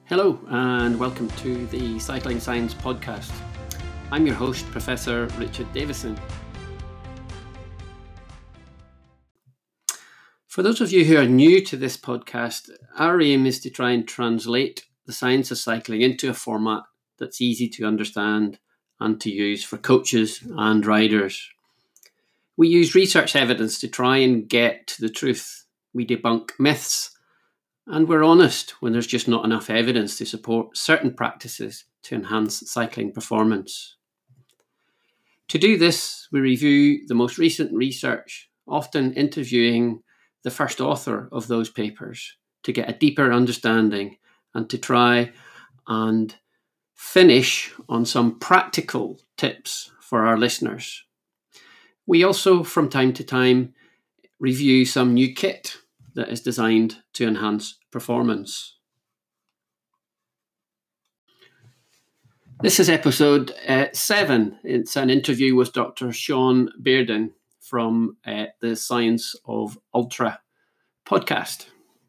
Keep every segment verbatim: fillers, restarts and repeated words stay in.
Hello and welcome to the Cycling Science Podcast. I'm your host, Professor Richard Davison. For those of you who are new to this podcast, our aim is to try and translate the science of cycling into a format that's easy to understand and to use for coaches and riders. We use research evidence to try and get to the truth. We debunk myths. And we're honest when there's just not enough evidence to support certain practices to enhance cycling performance. To do this, we review the most recent research, often interviewing the first author of those papers to get a deeper understanding and to try and finish on some practical tips for our listeners. We also, from time to time, review some new kit that is designed to enhance performance. This is episode uh, seven. It's an interview with Doctor Sean Bearden from uh, the Science of Ultra podcast.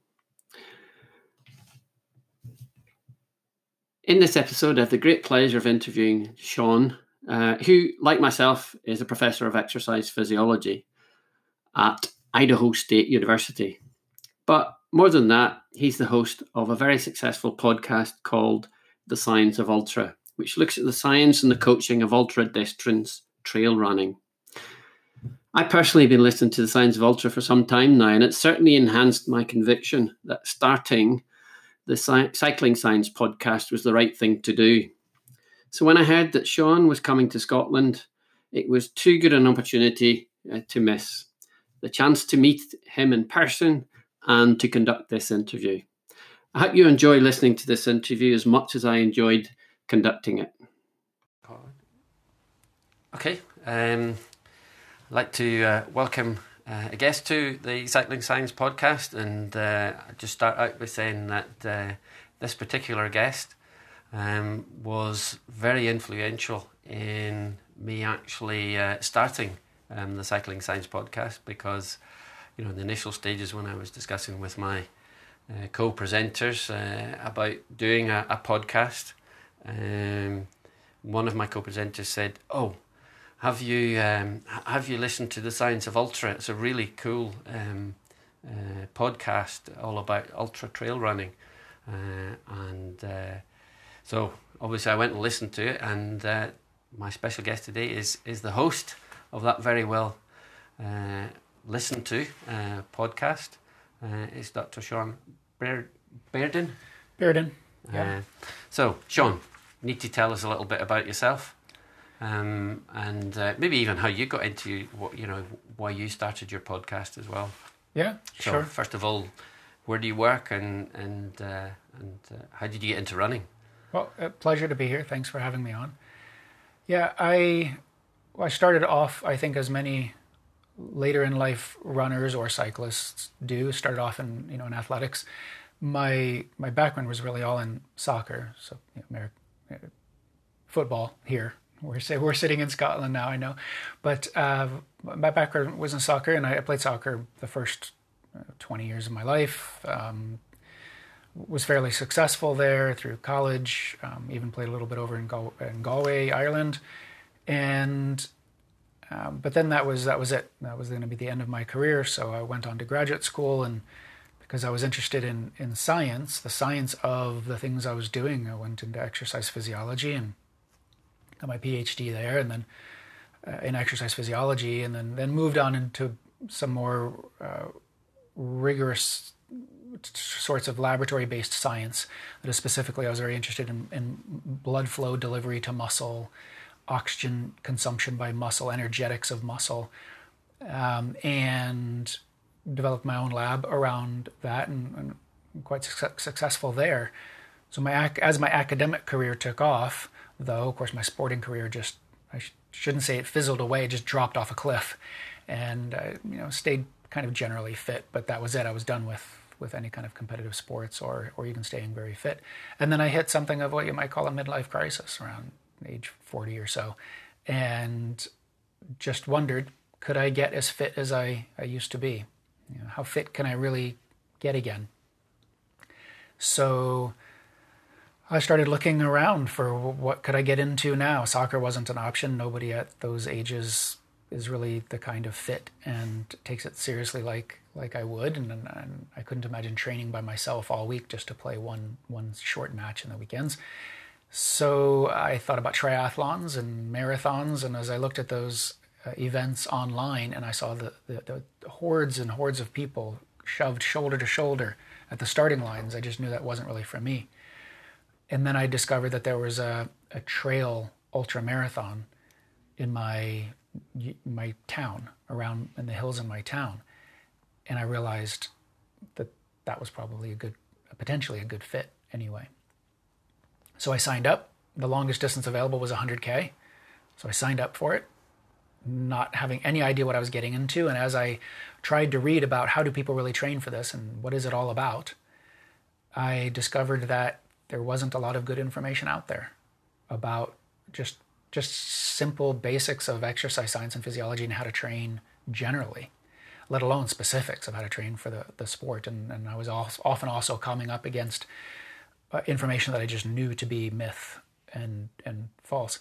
In this episode, I have the great pleasure of interviewing Sean, uh, who, like myself, is a professor of exercise physiology at Idaho State University. But more than that, he's the host of a very successful podcast called The Science of Ultra, which looks at the science and the coaching of ultra-distance trail running. I personally have been listening to The Science of Ultra for some time now, and it's certainly enhanced my conviction that starting the Cycling Science podcast was the right thing to do. So when I heard that Sean was coming to Scotland, it was too good an opportunity uh, to miss. The chance to meet him in person and to conduct this interview. I hope you enjoy listening to this interview as much as I enjoyed conducting it. Okay, um, I'd like to uh, welcome uh, a guest to the Cycling Science podcast, and uh, I'll just start out by saying that uh, this particular guest um, was very influential in me actually uh, starting um, the Cycling Science podcast, because you know, in the initial stages when I was discussing with my uh, co-presenters uh, about doing a, a podcast, um, one of my co-presenters said, "Oh, have you um, have you listened to The Science of Ultra? It's a really cool um, uh, podcast all about ultra trail running." Uh, and uh, so obviously I went and listened to it, and uh, my special guest today is is the host of that very well uh, listen to uh, podcast uh, is Doctor Sean Bearden. Bearden, yeah. Uh, so, Sean, you need to tell us a little bit about yourself, um, and uh, maybe even how you got into what you know why you started your podcast as well. Yeah, so sure. First of all, where do you work, and and uh, and uh, how did you get into running? Well, a pleasure to be here. Thanks for having me on. Yeah, I well, I started off, I think, as many later in life runners or cyclists do, started off in you know in athletics. My my background was really all in soccer, so you know, American, football here. We're we're sitting in Scotland now, I know, but uh, my background was in soccer, and I played soccer the first twenty years of my life. Um, was fairly successful there through college. Um, even played a little bit over in, Gal- in Galway, Ireland, and. Um, but then that was that was it. That was going to be the end of my career. So I went on to graduate school, and because I was interested in, in science, the science of the things I was doing, I went into exercise physiology and got my PhD there, and then uh, in exercise physiology, and then, then moved on into some more uh, rigorous sorts of laboratory-based science. That is specifically, I was very interested in, in blood flow delivery to muscle, oxygen consumption by muscle, energetics of muscle, um, and developed my own lab around that, and, and quite su- successful there. So my as my academic career took off, though, of course, my sporting career just, I sh- shouldn't say it fizzled away, it just dropped off a cliff, and I, you know, stayed kind of generally fit, but that was it. I was done with with any kind of competitive sports or or even staying very fit. And then I hit something of what you might call a midlife crisis around age forty or so, and just wondered, could I get as fit as I, I used to be? You know, how fit can I really get again? So I started looking around for what could I get into now. Soccer wasn't an option. Nobody at those ages is really the kind of fit and takes it seriously like like I would, and, and I couldn't imagine training by myself all week just to play one one short match in the weekends. So I thought about triathlons and marathons, and as I looked at those uh, events online, and I saw the, the, the hordes and hordes of people shoved shoulder to shoulder at the starting lines, I just knew that wasn't really for me. And then I discovered that there was a, a trail ultra marathon in my my town, around in the hills in my town, and I realized that that was probably a good, potentially a good fit anyway. So I signed up. The longest distance available was one hundred K, so I signed up for it, not having any idea what I was getting into. And as I tried to read about how do people really train for this and what is it all about, I discovered that there wasn't a lot of good information out there about just just simple basics of exercise science and physiology and how to train generally, let alone specifics of how to train for the, the sport. And, and I was often also coming up against uh, information that I just knew to be myth and, and false.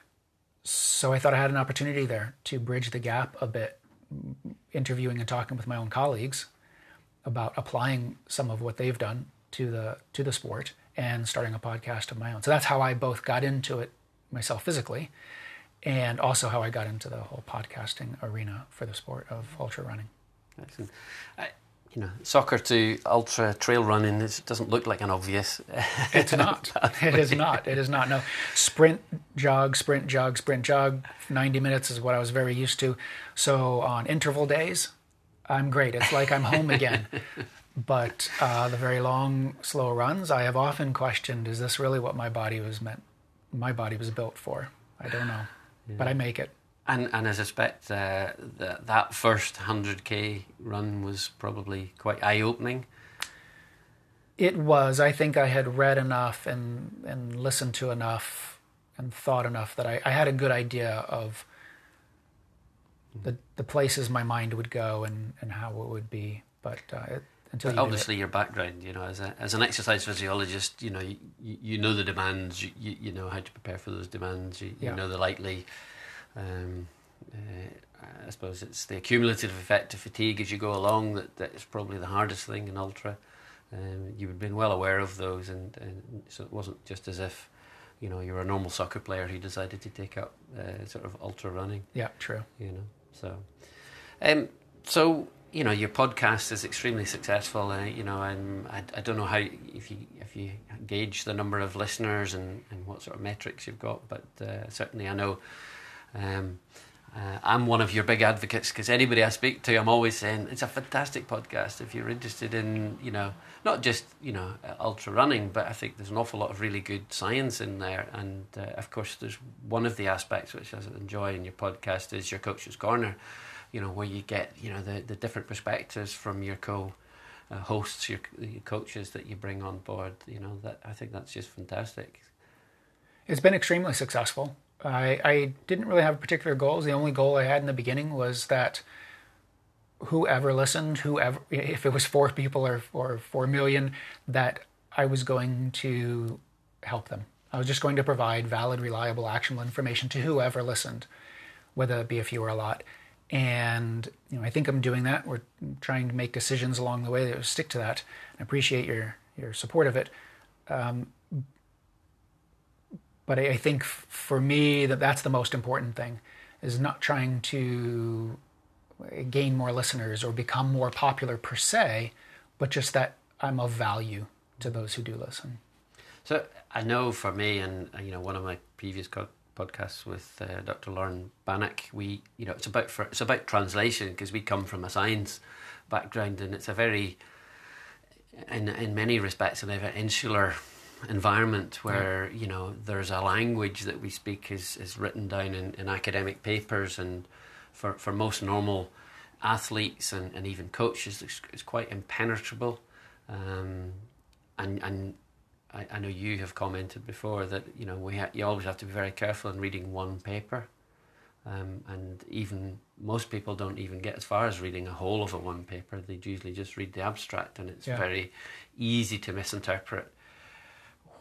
So I thought I had an opportunity there to bridge the gap a bit, interviewing and talking with my own colleagues about applying some of what they've done to the to the sport and starting a podcast of my own. So that's how I both got into it myself physically, and also how I got into the whole podcasting arena for the sport of ultra running. Excellent. I, you know, soccer to ultra trail running, it doesn't look like an obvious. It's not. It is not. It is not. No, sprint, jog, sprint, jog, sprint, jog. ninety minutes is what I was very used to. So on interval days, I'm great. It's like I'm home again. But uh, the very long, slow runs, I have often questioned: is this really what my body was meant? My body was built for? I don't know, yeah. But I make it. And and I suspect uh, that that first one hundred K run was probably quite eye-opening. It was. I think I had read enough and, and listened to enough and thought enough that I, I had a good idea of the the places my mind would go and, and how it would be. But uh, it, until but you obviously your background, you know, as a as an exercise physiologist, you know, you, you know the demands, you, you you know how to prepare for those demands, you, yeah. you know the likely. Um, uh, I suppose it's the accumulative effect of fatigue as you go along that, that is probably the hardest thing in ultra. Um, you would have been well aware of those, and, and so it wasn't just as if, you know, you were a normal soccer player who decided to take up uh, sort of ultra running. Yeah, true. You know, so, um, so you know, your podcast is extremely successful. Uh, you know, and I, I don't know how if you if you gauge the number of listeners and, and what sort of metrics you've got, but uh, certainly I know. Um, uh, I'm one of your big advocates because anybody I speak to, I'm always saying it's a fantastic podcast if you're interested in, you know, not just, you know, ultra running, but I think there's an awful lot of really good science in there. And uh, of course, there's one of the aspects which I enjoy in your podcast is your Coach's Corner, you know, where you get, you know, the, the different perspectives from your co uh, hosts, your, your coaches that you bring on board. You know, that I think that's just fantastic. It's been extremely successful. I, I didn't really have particular goals. The only goal I had in the beginning was that whoever listened, whoever, if it was four people or, or four million, that I was going to help them. I was just going to provide valid, reliable, actionable information to whoever listened, whether it be a few or a lot. And you know, I think I'm doing that. We're trying to make decisions along the way that stick to that. I appreciate your your support of it. Um, But I think for me, that that's the most important thing, is not trying to gain more listeners or become more popular per se, but just that I'm of value to those who do listen. So I know for me, and you know, one of my previous co- podcasts with uh, Doctor Lauren Bannock, we, you know, it's about for, it's about translation because we come from a science background, and it's a very, in in many respects, a very insular environment where, you know, there's a language that we speak is, is written down in, in academic papers, and for, for most normal athletes and, and even coaches it's, it's quite impenetrable, um, and and I, I know you have commented before that, you know, we ha- you always have to be very careful in reading one paper, um, and even most people don't even get as far as reading a whole of a one paper. They usually just read the abstract, and it's yeah. very easy to misinterpret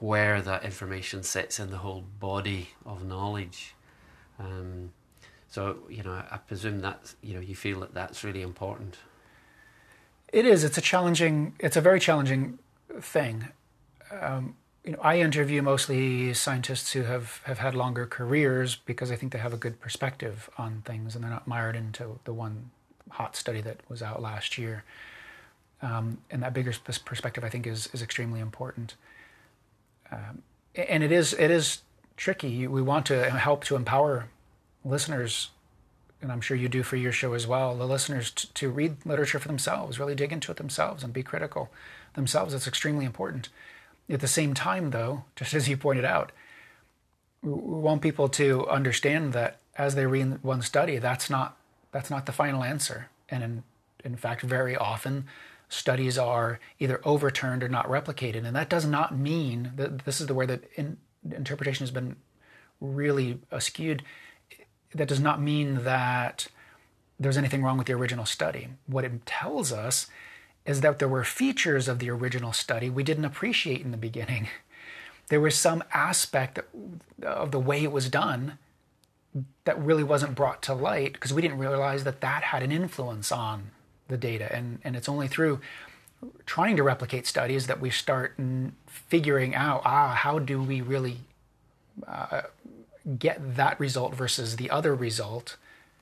where that information sits in the whole body of knowledge. Um, so, you know, I presume that's, you know, you feel that that's really important. It is. It's a challenging, it's a very challenging thing. Um, you know, I interview mostly scientists who have, have had longer careers because I think they have a good perspective on things and they're not mired into the one hot study that was out last year. Um, and that bigger perspective, I think, is is extremely important. Um, and it is it is tricky. We want to help to empower listeners, and I'm sure you do for your show as well, the listeners to, to read literature for themselves, really dig into it themselves and be critical themselves. It's extremely important. At the same time, though, just as you pointed out, we want people to understand that as they read one study, that's not that's not the final answer. And in, in fact, very often, studies are either overturned or not replicated. And that does not mean that this is the way that in, interpretation has been really skewed. That does not mean that there's anything wrong with the original study. What it tells us is that there were features of the original study we didn't appreciate in the beginning. There was some aspect of the way it was done that really wasn't brought to light because we didn't realize that that had an influence on the data. And, and it's only through trying to replicate studies that we start figuring out, ah, how do we really uh, get that result versus the other result?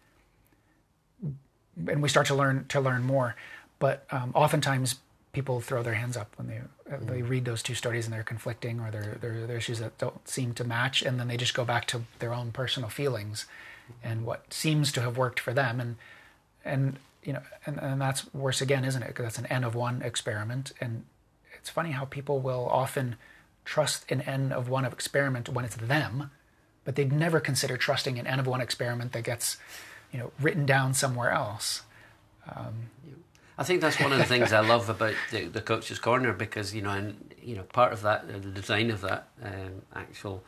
And we start to learn to learn more. But um, oftentimes people throw their hands up when they mm. they read those two studies and they're conflicting or there there are issues that don't seem to match, and then they just go back to their own personal feelings and what seems to have worked for them. And and you know, and, and that's worse again, isn't it? Because that's an N of one experiment. And it's funny how people will often trust an N of one experiment when it's them, but they'd never consider trusting an N of one experiment that gets, you know, written down somewhere else. Um, I think that's one of the things I love about the, the Coach's Corner, because, you know, and, you know, part of that, the design of that um, actual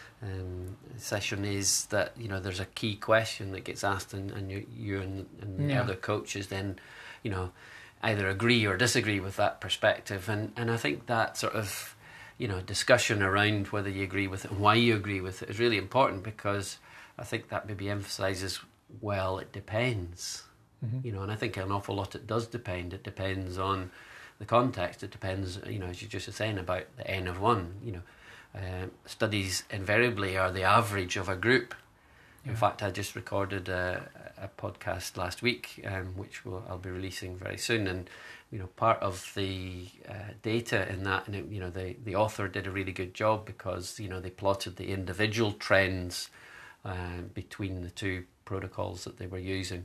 Um, session is that, you know, there's a key question that gets asked, and, and you, you and, and the yeah. other coaches then, you know, either agree or disagree with that perspective. And, and I think that sort of, you know, discussion around whether you agree with it and why you agree with it is really important, because I think that maybe emphasises, well, it depends. Mm-hmm. You know, and I think an awful lot it does depend. It depends on the context. It depends, you know, as you just were saying about the N of one, you know. Uh, studies invariably are the average of a group. Yeah. In fact, I just recorded a, a podcast last week, um, which will, I'll be releasing very soon. And, you know, part of the uh, data in that, and it, you know, the, the author did a really good job, because, you know, they plotted the individual trends uh, between the two protocols that they were using.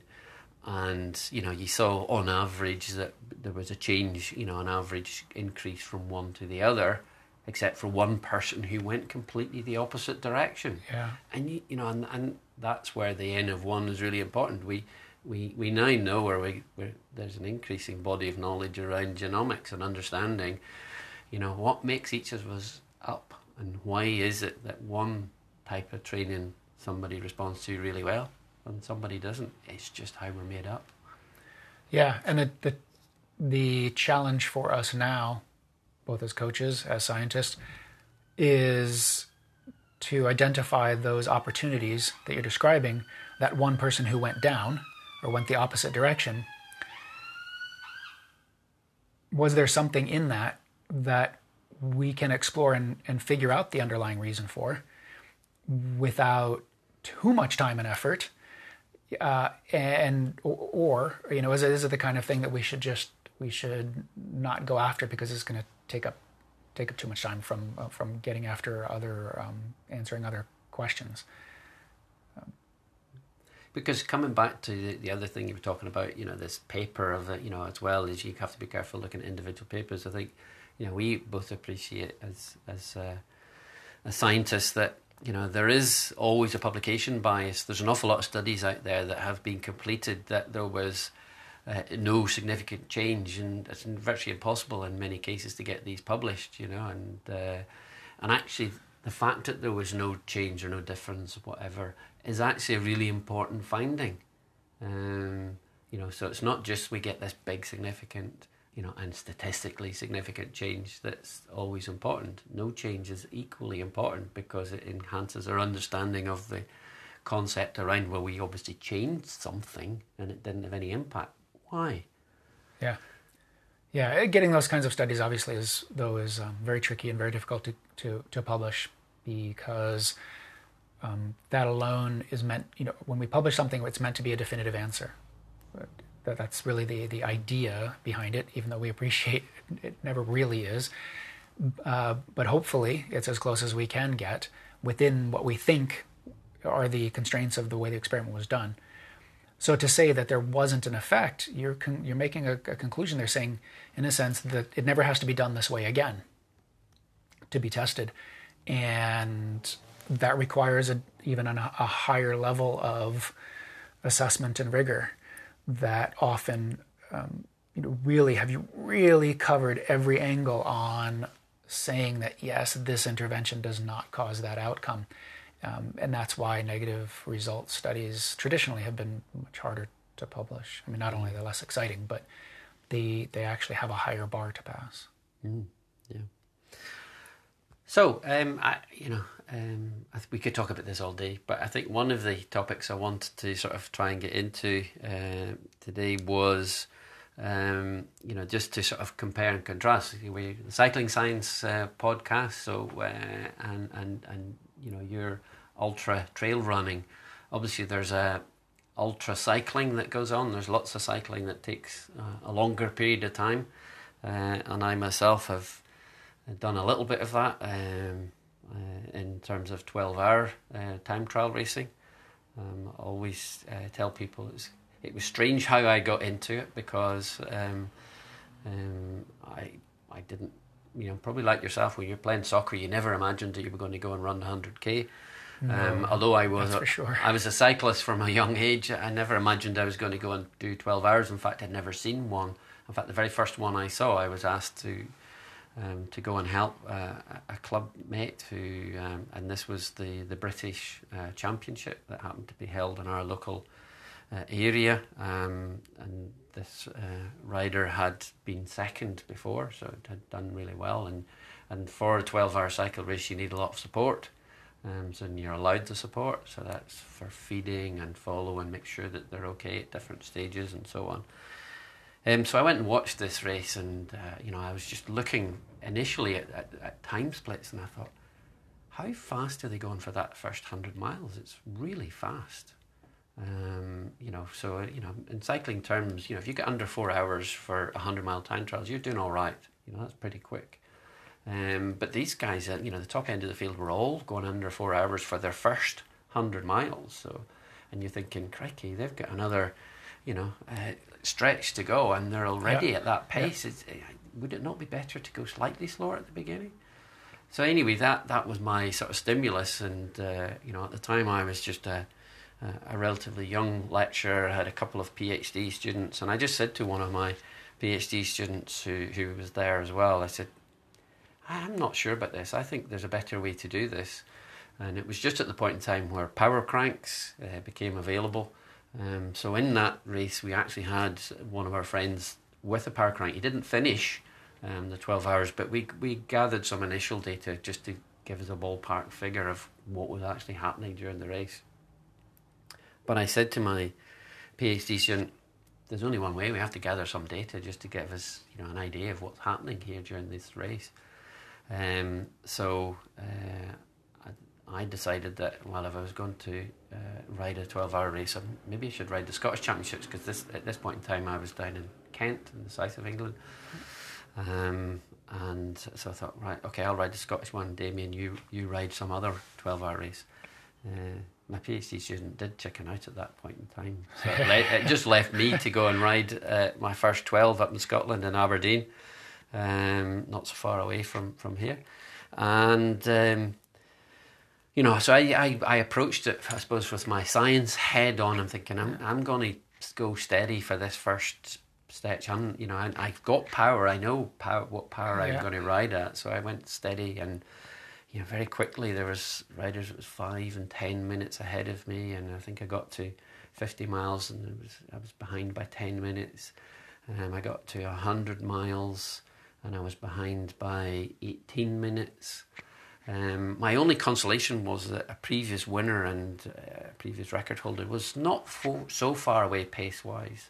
And, you know, you saw on average that there was a change, you know, an average increase from one to the other, except for one person who went completely the opposite direction. Yeah. And, you, you know, and, and that's where the N of one is really important. We we, we now know where we where there's an increasing body of knowledge around genomics and understanding, you know, what makes each of us up, and why is it that one type of training somebody responds to really well and somebody doesn't. It's just how we're made up. Yeah, and the the, the challenge for us now, both as coaches, as scientists, is to identify those opportunities that you're describing, that one person who went down or went the opposite direction. Was there something in that that we can explore and, and figure out the underlying reason for without too much time and effort? Uh, and or, or, you know, is it, is it the kind of thing that we should just we should not go after because it's going to take up take up too much time from uh, from getting after other um, answering other questions. Um, because coming back to the, the other thing you were talking about, you know, this paper of it, you know, as well as you have to be careful looking at individual papers. I think, you know, we both appreciate as as uh, as scientists that, you know, there is always a publication bias. There's an awful lot of studies out there that have been completed that there was Uh, no significant change, and it's virtually impossible in many cases to get these published, you know, and uh, and actually the fact that there was no change or no difference or whatever is actually a really important finding. Um, you know, so it's not just we get this big significant you know, and statistically significant change that's always important. No change is equally important because it enhances our understanding of the concept around, well, we obviously changed something and it didn't have any impact. Why? Yeah. Yeah, getting those kinds of studies obviously is, though, is um, very tricky and very difficult to, to, to publish because um, that alone is meant, you know, when we publish something, it's meant to be a definitive answer. But that, that's really the, the idea behind it, even though we appreciate it, it never really is. Uh, but hopefully it's as close as we can get within what we think are the constraints of the way the experiment was done. So to say that there wasn't an effect, you're con- you're making a, a conclusion. They're saying, in a sense, that it never has to be done this way again to be tested, and that requires a, even an, a higher level of assessment and rigor. That often, um, you know, really have you really covered every angle on saying that yes, this intervention does not cause that outcome. Um, and that's why negative results studies traditionally have been much harder to publish. I mean, not only are they less exciting, but they they actually have a higher bar to pass. Mm, yeah. So, um, I, you know, um, I th- we could talk about this all day, but I think one of the topics I wanted to sort of try and get into uh, today was, um, you know, just to sort of compare and contrast. We the Cycling Science uh, podcast, so uh, and and and you know, your ultra trail running. Obviously, there's a ultra cycling that goes on. There's lots of cycling that takes uh, a longer period of time, uh, and I myself have done a little bit of that um, uh, in terms of twelve-hour uh, time trial racing. Um, I always uh, tell people it's, it was strange how I got into it because um, um, I I didn't. You know, probably like yourself, when you're playing soccer, you never imagined that you were going to go and run one hundred k. No, um, although I was, that's for sure. I was a cyclist from a young age. I never imagined I was going to go and do twelve hours. In fact, I'd never seen one. In fact, the very first one I saw, I was asked to um, to go and help uh, a club mate who, um, and this was the the British uh, Championship that happened to be held in our local uh, area, um, and this uh, rider had been second before, so it had done really well. And, and for a twelve-hour cycle race, you need a lot of support. Um, so you're allowed the support. So that's for feeding and follow and make sure that they're okay at different stages and so on. Um, so I went and watched this race, and uh, you know, I was just looking initially at, at, at time splits, and I thought, how fast are they going for that first hundred miles? It's really fast. Um, you know, so you know, in cycling terms, you know, if you get under four hours for a hundred mile time trials, you're doing all right. You know, that's pretty quick. Um, but these guys, at you know, the top end of the field, were all going under four hours for their first hundred miles. So, and you're thinking, crikey, they've got another, you know, uh, stretch to go, and they're already yeah. at that pace. Yeah. It's, would it not be better to go slightly slower at the beginning? So anyway, that that was my sort of stimulus, and uh, you know, at the time I was just a a relatively young lecturer. I had a couple of PhD students, and I just said to one of my PhD students who, who was there as well, I said, I'm not sure about this. I think there's a better way to do this. And it was just at the point in time where power cranks uh, became available. Um, so in that race, we actually had one of our friends with a power crank. He didn't finish um, the twelve hours, but we we gathered some initial data just to give us a ballpark figure of what was actually happening during the race. But I said to my PhD student, there's only one way. We have to gather some data just to give us, you know, an idea of what's happening here during this race. Um, so uh, I, I decided that, well, if I was going to uh, ride a twelve-hour race, maybe I should ride the Scottish Championships, because this, at this point in time I was down in Kent, in the south of England. Um, and so I thought, right, okay, I'll ride the Scottish one. Damien, you, you ride some other twelve-hour race. Uh, my PhD student did chicken out at that point in time, so it, le- it just left me to go and ride uh, my first twelve up in Scotland, in Aberdeen, um, not so far away from, from here. And um, you know, so I, I, I approached it, I suppose, with my science head on. I'm thinking, I'm I'm going to go steady for this first stretch. I'm, you know, I, I've got power. I know power, what power Yeah. I'm going to ride at. So I went steady, and you know, very quickly there was riders that was five and ten minutes ahead of me, and I think I got to fifty miles, and it was I was behind by ten minutes. Um, I got to one hundred miles and I was behind by eighteen minutes. Um, my only consolation was that a previous winner and uh, previous record holder was not fo- so far away pace-wise.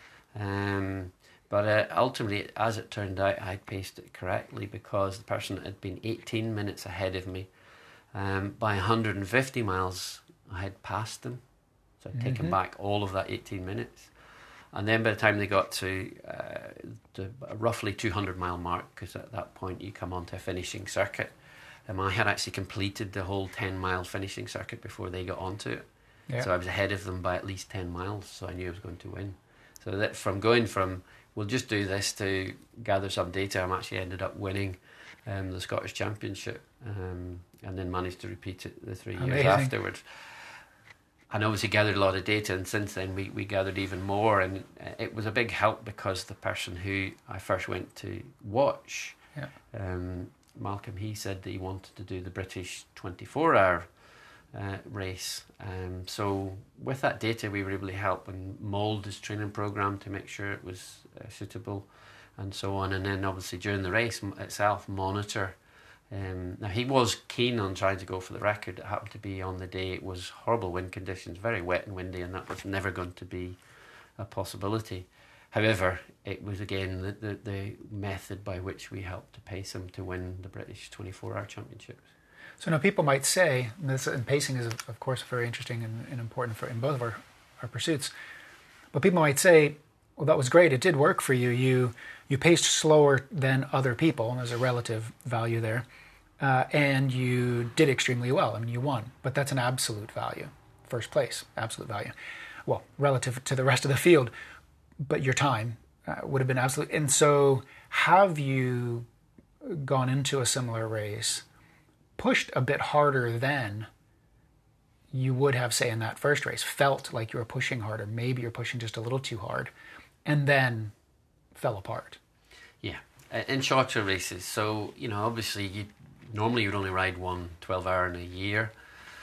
Um, but uh, ultimately, as it turned out, I paced it correctly because the person that had been eighteen minutes ahead of me, um, by one hundred fifty miles, I had passed them. So I'd mm-hmm. taken back all of that eighteen minutes. And then by the time they got to uh, the roughly two hundred mile mark, because at that point you come onto a finishing circuit, um, I had actually completed the whole ten mile finishing circuit before they got onto it. Yeah. So I was ahead of them by at least ten miles, so I knew I was going to win. So that from going from, we'll just do this, to gather some data, I actually ended up winning um, the Scottish Championship, um, and then managed to repeat it the three Amazing. years afterwards. And obviously gathered a lot of data, and since then we, we gathered even more, and it was a big help because the person who I first went to watch, yeah. um, Malcolm, he said that he wanted to do the British twenty-four hour uh, race. Um, so with that data we were able to help and mould his training programme to make sure it was uh, suitable and so on, and then obviously during the race itself monitor. Um, now he was keen on trying to go for the record. It happened to be on the day it was horrible wind conditions, very wet and windy, and that was never going to be a possibility. However, it was again the, the, the method by which we helped to pace him to win the British twenty-four hour championships. So now people might say, and, this, and pacing is of course very interesting and, and important for in both of our, our pursuits, but people might say, well, that was great, it did work for you, you you paced slower than other people, and there's a relative value there, uh, and you did extremely well, I mean you won, but that's an absolute value, first place, absolute value, well, relative to the rest of the field, but your time uh, would have been absolute. And so have you gone into a similar race, pushed a bit harder than you would have, say, in that first race, felt like you were pushing harder, maybe you're pushing just a little too hard, and then fell apart? Yeah, in shorter races. So, you know, obviously you normally you'd only ride one twelve hour in a year.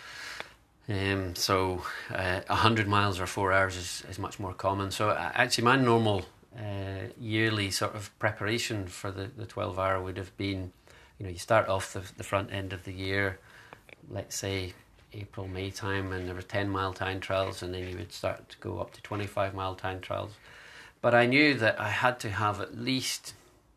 Um, so uh, one hundred miles or four hours is, is much more common. So uh, actually my normal uh, yearly sort of preparation for the, the twelve hour would have been, you know, you start off the, the front end of the year, let's say April, May time, and there were ten mile time trials, and then you would start to go up to twenty-five mile time trials. But I knew that I had to have at least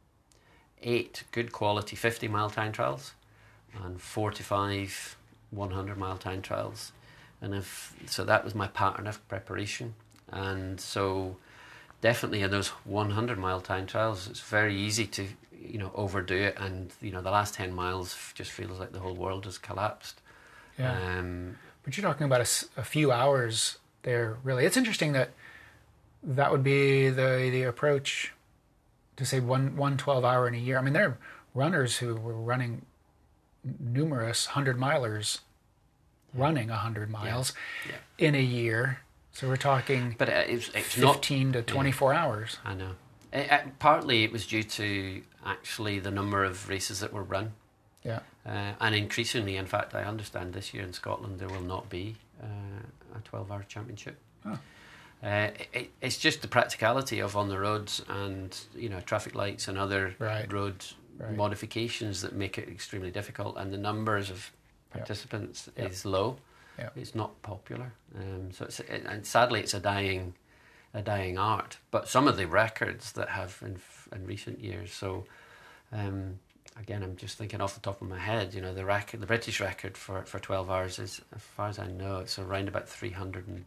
eight good quality fifty mile time trials and forty-five one hundred mile time trials. And if so, that was my pattern of preparation. And so definitely in those one hundred mile time trials, it's very easy to, you know, overdo it, and you know the last ten miles just feels like the whole world has collapsed. Yeah. Um, but you're talking about a, a few hours there, really. It's interesting that that would be the the approach to say one one twelve hour in a year. I mean, there are runners who were running numerous hundred milers, yeah. running a hundred miles yeah. Yeah. in a year. So we're talking, but it's, it's fifteen not, to twenty-four yeah, hours. I know. It, it, partly it was due to actually the number of races that were run. Yeah. Uh, and increasingly, in fact, I understand this year in Scotland there will not be uh, a twelve hour championship. Oh. Uh, it, it's just the practicality of on the roads and, you know, traffic lights and other right. road right. modifications that make it extremely difficult, and the numbers of participants yep. is low. Yep. It's not popular, um, so it's it, and sadly it's a dying, a dying art. But some of the records that have in in recent years, so um, again, I'm just thinking off the top of my head. You know, the record, the British record for, for twelve hours is, as far as I know, it's around about three hundred and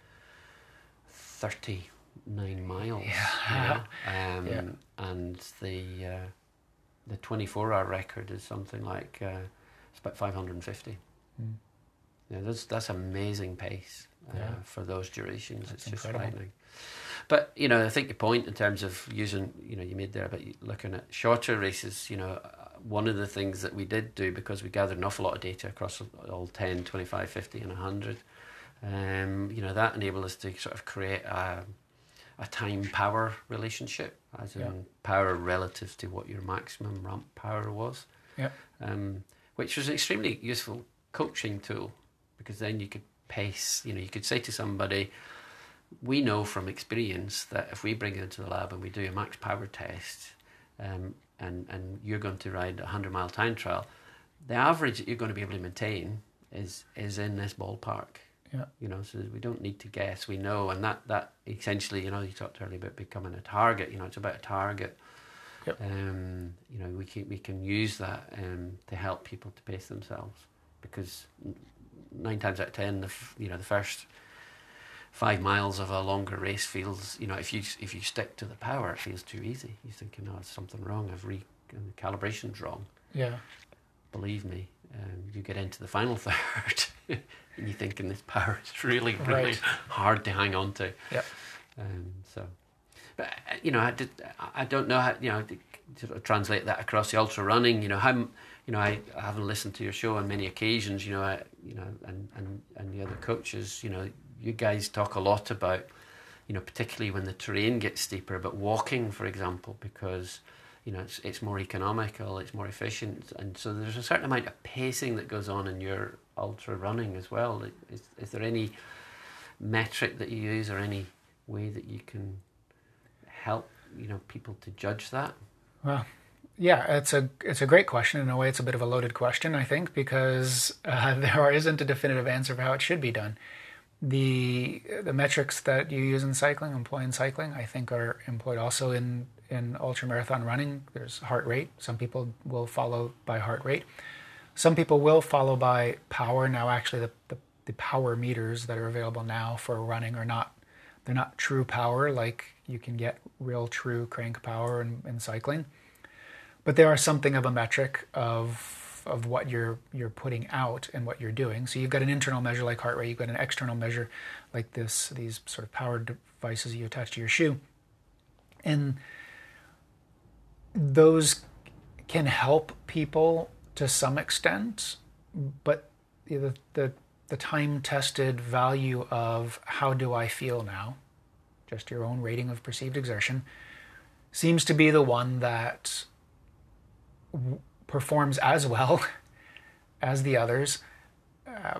thirty-nine miles. Yeah. You know? um, yeah. And the uh, the twenty-four hour record is something like uh, it's about five hundred and fifty. Mm. Yeah, that's that's amazing pace uh, yeah. for those durations. That's it's just incredible. frightening. But you know, I think the point in terms of using, you know, you made there about looking at shorter races. You know, one of the things that we did do, because we gathered an awful lot of data across all ten, twenty-five, fifty, and one hundred. Um, you know, that enabled us to sort of create a a time power relationship, as in yeah. power relative to what your maximum ramp power was. Yeah. Um, which was an extremely useful coaching tool, because then you could pace, you know, you could say to somebody, we know from experience that if we bring it into the lab and we do a max power test, um, and, and you're going to ride a hundred mile time trial, the average that you're going to be able to maintain is is in this ballpark. Yeah. You know, so we don't need to guess. We know, and that, that essentially, you know, you talked earlier about becoming a target. You know, it's about a target. Yep. Um, you know, we can we can use that um, to help people to pace themselves, because nine times out of ten, the f- you know the first five miles of a longer race feels, you know, if you if you stick to the power, it feels too easy. You're thinking, oh, there's something wrong. I've re the calibration's wrong. Yeah. Believe me, um, you get into the final third, and you're thinking this power is really really Right. hard to hang on to. Yeah. Um, so, but uh, you know, I did. I don't know how, you know, to sort of translate that across the ultra running. You know, how, you know, I, I haven't listened to your show on many occasions. You know, I, you know, and, and and the other coaches. You know, you guys talk a lot about, you know, particularly when the terrain gets steeper, but walking, for example, because, you know, it's it's more economical, it's more efficient, and so there's a certain amount of pacing that goes on in your ultra running as well. Is is there any metric that you use, or any way that you can help, you know, people to judge that? Well, yeah, it's a it's a great question. In a way, it's a bit of a loaded question, I think, because uh, there isn't a definitive answer for how it should be done. The the metrics that you use in cycling, employ in cycling, I think are employed also in in ultramarathon running. There's heart rate. Some people will follow by heart rate. Some people will follow by power. Now, actually, the, the, the power meters that are available now for running are not, they're not true power like you can get real true crank power in, in cycling. But they are something of a metric of of what you're you're putting out and what you're doing. So you've got an internal measure like heart rate, you've got an external measure like this, these sort of power devices you attach to your shoe. And those can help people to some extent, but the the, the time-tested value of how do I feel now, just your own rating of perceived exertion, seems to be the one that w- performs as well as the others uh,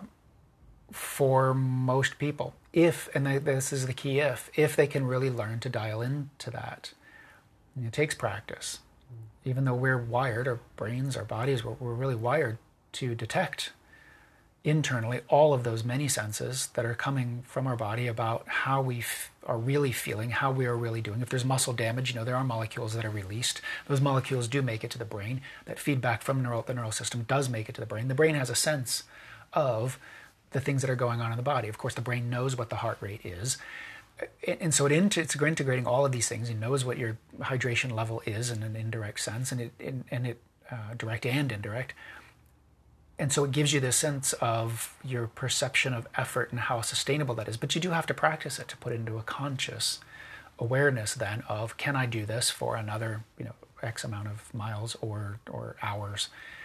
for most people. If, and this is the key if, if they can really learn to dial into that. And it takes practice. Even though we're wired, our brains, our bodies, we're, we're really wired to detect internally all of those many senses that are coming from our body about how we f- are really feeling, how we are really doing. If there's muscle damage, you know, there are molecules that are released. Those molecules do make it to the brain. That feedback from neural, the neural system does make it to the brain. The brain has a sense of the things that are going on in the body. Of course, the brain knows what the heart rate is. And so it into, it's integrating all of these things. It knows what your hydration level is in an indirect sense, and it, and, and it uh, direct and indirect. And so it gives you this sense of your perception of effort and how sustainable that is. But you do have to practice it to put it into a conscious awareness then of, can I do this for another, you know, X amount of miles or or hours?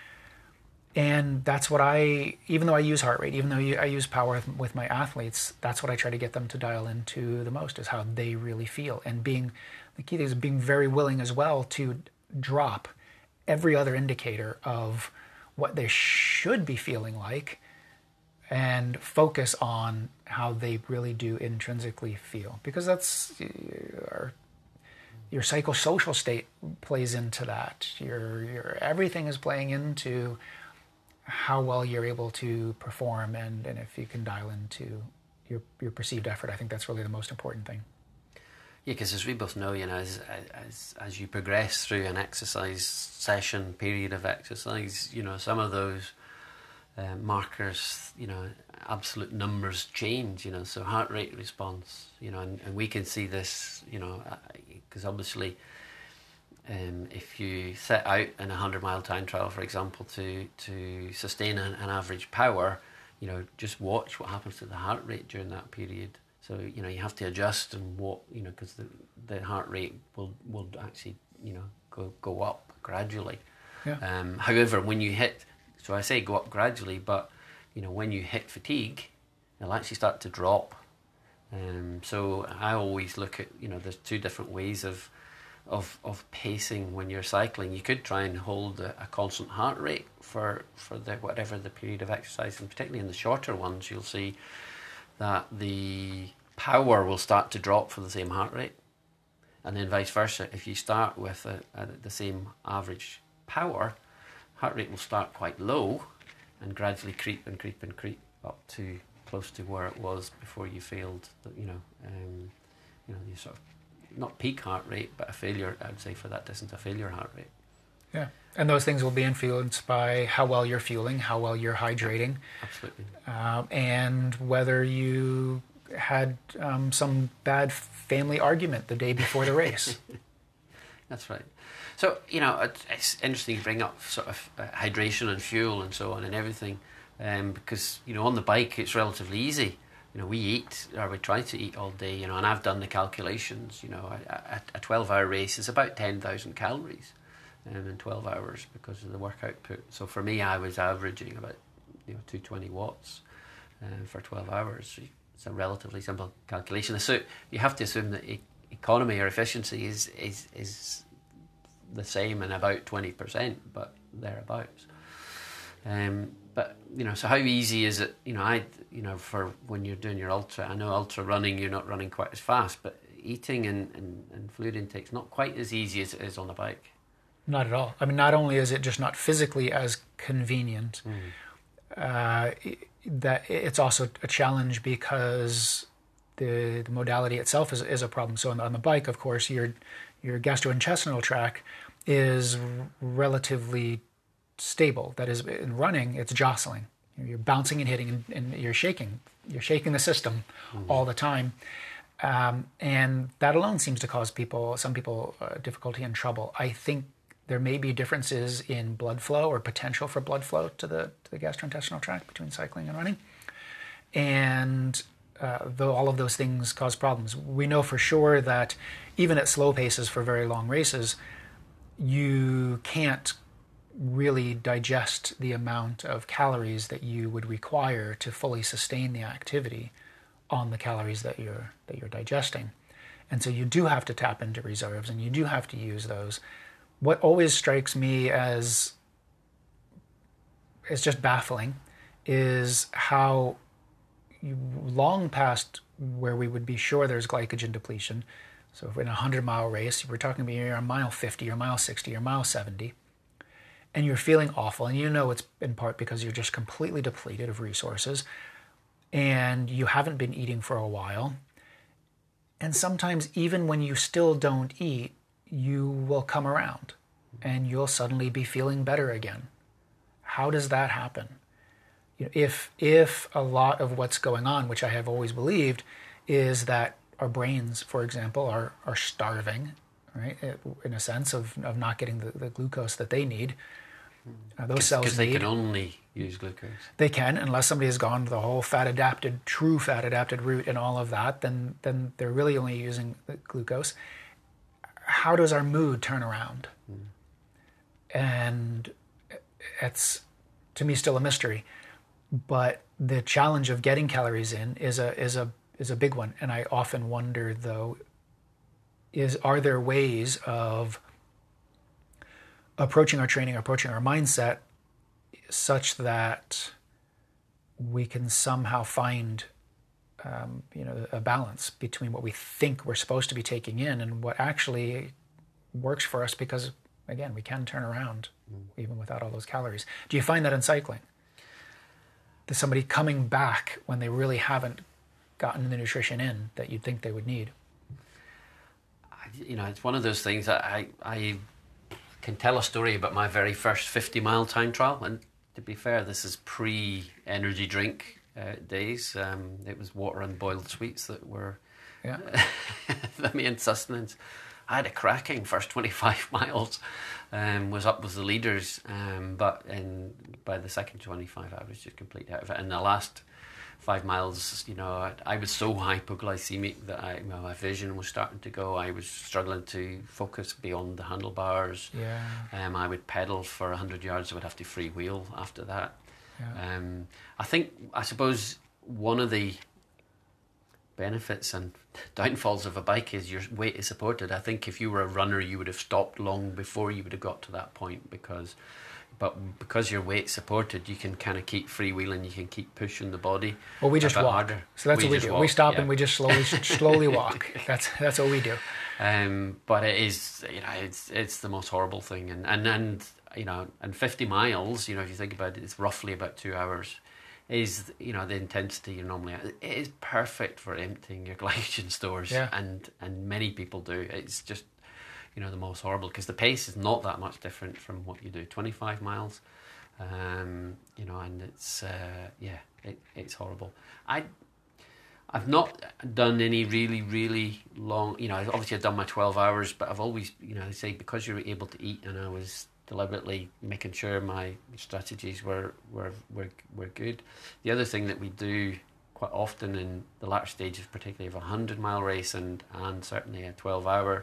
And that's what I, even though I use heart rate, even though I use power with my athletes, that's what I try to get them to dial into the most, is how they really feel. And being, the key is being very willing as well to drop every other indicator of what they should be feeling like and focus on how they really do intrinsically feel. Because that's, your, your psychosocial state plays into that. Your, your, everything is playing into how well you're able to perform, and, and if you can dial into your your perceived effort. I think that's really the most important thing. Yeah, because as we both know, you know, as, as as you progress through an exercise session, period of exercise, you know, some of those uh, markers, you know, absolute numbers change, you know, so heart rate response, you know, and, and we can see this, you know, because obviously Um, if you set out in a hundred mile time trial, for example, to to sustain an, an average power, you know, just watch what happens to the heart rate during that period. So, you know, you have to adjust and what, you know, because the the heart rate will will actually, you know, go go up gradually. Yeah. Um, however, when you hit, so I say go up gradually, but you know, when you hit fatigue, it'll actually start to drop. Um, so I always look at, you know, there's two different ways of of of pacing when you're cycling. You could try and hold a, a constant heart rate for for the whatever the period of exercise, and particularly in the shorter ones, you'll see that the power will start to drop for the same heart rate, and then vice versa. If you start with a, a, the same average power, heart rate will start quite low and gradually creep and creep and creep up to close to where it was before you failed. You know, um, you know, you sort of not peak heart rate, but a failure. I would say for that distance, a failure heart rate. Yeah, and those things will be influenced by how well you're fueling, how well you're hydrating. Absolutely. Um, and whether you had um, some bad family argument the day before the race. That's right. So, you know, it's, it's interesting you bring up sort of uh, hydration and fuel and so on and everything, um, because, you know, on the bike it's relatively easy. You know, we eat, or we try to eat all day, you know, and I've done the calculations. You know, a, a twelve-hour race is about ten thousand calories um, in twelve hours because of the work output. So for me, I was averaging about, you know, two hundred twenty watts um, for twelve hours. It's a relatively simple calculation. So you have to assume that e- economy or efficiency is, is, is the same in about twenty percent, but thereabouts. Um, but, you know, so how easy is it, you know, I, you know, for when you're doing your ultra, I know ultra running, you're not running quite as fast, but eating and, and, and fluid intake's not quite as easy as it is on a bike. Not at all. I mean, not only is it just not physically as convenient, mm. uh, that it's also a challenge because the, the modality itself is, is a problem. So on the, on the bike, of course, your your gastrointestinal tract is relatively stable. That is, in running, it's jostling. You're bouncing and hitting, and, and you're shaking. You're shaking the system mm-hmm. all the time, um, and that alone seems to cause people, some people, uh, difficulty and trouble. I think there may be differences in blood flow or potential for blood flow to the to the gastrointestinal tract between cycling and running, and uh, though all of those things cause problems, we know for sure that even at slow paces for very long races, you can't really digest the amount of calories that you would require to fully sustain the activity on the calories that you're that you're digesting. And so you do have to tap into reserves, and you do have to use those. What always strikes me as is just baffling is how you, long past where we would be sure there's glycogen depletion. So if in a hundred mile race, we're talking about you're on mile fifty or mile sixty or mile seventy, and you're feeling awful, and you know it's in part because you're just completely depleted of resources, and you haven't been eating for a while. And sometimes even when you still don't eat, you will come around and you'll suddenly be feeling better again. How does that happen? You know, if if a lot of what's going on, which I have always believed, is that our brains, for example, are are starving, right? In a sense of, of not getting the, the glucose that they need. Uh, those cells because need. they can only use glucose. They can, unless somebody has gone the whole fat adapted, true fat adapted route and all of that, then then they're really only using the glucose. How does our mood turn around? Mm. And it's, to me, still a mystery. But the challenge of getting calories in is a is a is a big one. And I often wonder, though, is are there ways of approaching our training, approaching our mindset, such that we can somehow find, um, you know, a balance between what we think we're supposed to be taking in and what actually works for us? Because, again, we can turn around mm. even without all those calories. Do you find that in cycling? There's somebody coming back when they really haven't gotten the nutrition in that you'd think they would need? You know, it's one of those things that I... I can tell a story about my very first fifty mile time trial, and to be fair, this is pre-energy drink uh, days. Um, it was water and boiled sweets that were yeah. the main sustenance. I had a cracking first twenty-five miles, um, was up with the leaders, um, but in, by the second twenty-five I was just completely out of it. And the last five miles, you know, I, I was so hypoglycemic that I, you know, my vision was starting to go. I was struggling to focus beyond the handlebars. Yeah. Um, I would pedal for one hundred yards. I would have to freewheel after that. Yeah. Um, I think, I suppose, one of the benefits and downfalls of a bike is your weight is supported. I think if you were a runner, you would have stopped long before you would have got to that point, because but because your weight's supported, you can kind of keep freewheeling. You can keep pushing the body. Well, we just a bit walk. harder. So that's We what we just do. walk, We stop yeah. and we just slowly slowly walk. That's that's what we do. Um, but it is, you know, it's it's the most horrible thing, and and and you know, and fifty miles, you know, if you think about it, it's roughly about two hours. Is, you know, the intensity you're normally at. It is perfect for emptying your glycogen stores, Yeah. and and many people do. It's just, you know, the most horrible, because the pace is not that much different from what you do. twenty-five miles, um, you know, and it's uh, yeah, it, it's horrible. I. I've not done any really, really long, you know, obviously I've done my twelve hours, but I've always, you know, I say because you're able to eat, and I was deliberately making sure my strategies were, were, were, were good. The other thing that we do quite often in the latter stages, particularly of a hundred mile race and, and certainly a twelve hour,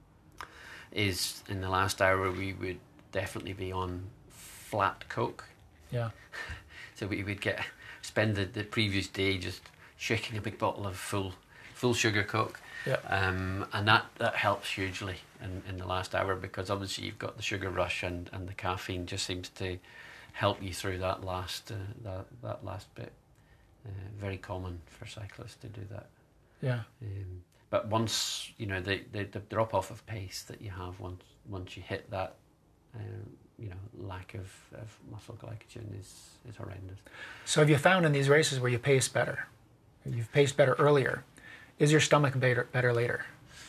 is in the last hour we would definitely be on flat Coke. Yeah. So we would get, spend the, the previous day just shaking a big bottle of full full sugar Coke, Yeah. um, and that, that helps hugely in, in the last hour, because obviously you've got the sugar rush, and, and the caffeine just seems to help you through that last uh, that that last bit. Uh, very common for cyclists to do that. Yeah. Um, but once, you know, the, the the drop off of pace that you have once once you hit that, um, you know, lack of, of muscle glycogen is is horrendous. So have you found in these races where you pace better, you've paced better earlier, is your stomach better, better later?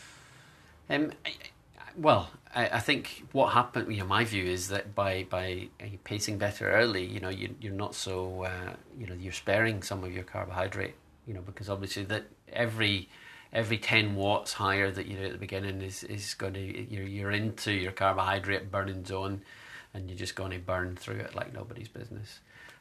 Um, I, I, well, I, I think what happened, you know, my view is that by by uh, pacing better early, you know, you, you're not so, uh, you know, you're sparing some of your carbohydrate, you know, because obviously that every every ten watts higher that you do at the beginning is, is going to, you're, you're into your carbohydrate burning zone, and you're just going to burn through it like nobody's business.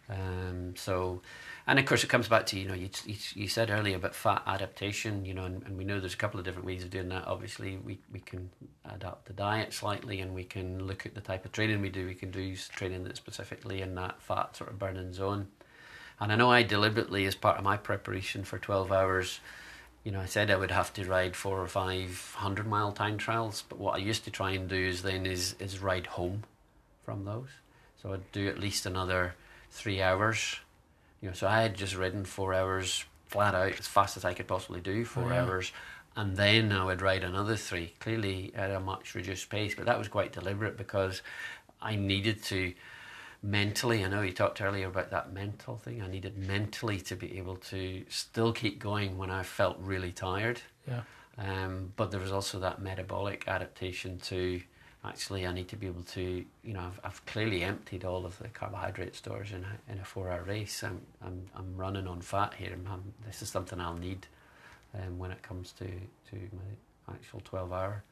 Um, so, and of course it comes back to, you know, you, you, you said earlier about fat adaptation, you know, and, and we know there's a couple of different ways of doing that. Obviously we, we can adapt the diet slightly, and we can look at the type of training we do. We can do training that's specifically in that fat sort of burning zone. And I know I deliberately, as part of my preparation for twelve hours, you know, I said I would have to ride four or five hundred mile time trials, but what I used to try and do is then is, is ride home from those. So I'd do at least another three hours. You know, so I had just ridden four hours flat out as fast as I could possibly do, four Oh, yeah. hours, and then I would ride another three, clearly at a much reduced pace. But that was quite deliberate, because I needed to mentally, I know you talked earlier about that mental thing, I needed mentally to be able to still keep going when I felt really tired. Yeah. Um, but there was also that metabolic adaptation to, actually I need to be able to, you know, I've, I've clearly emptied all of the carbohydrate stores in a, in a four hour race. I'm, I'm, I'm running on fat here. I'm, I'm, this is something I'll need um, when it comes to, to my actual twelve hour.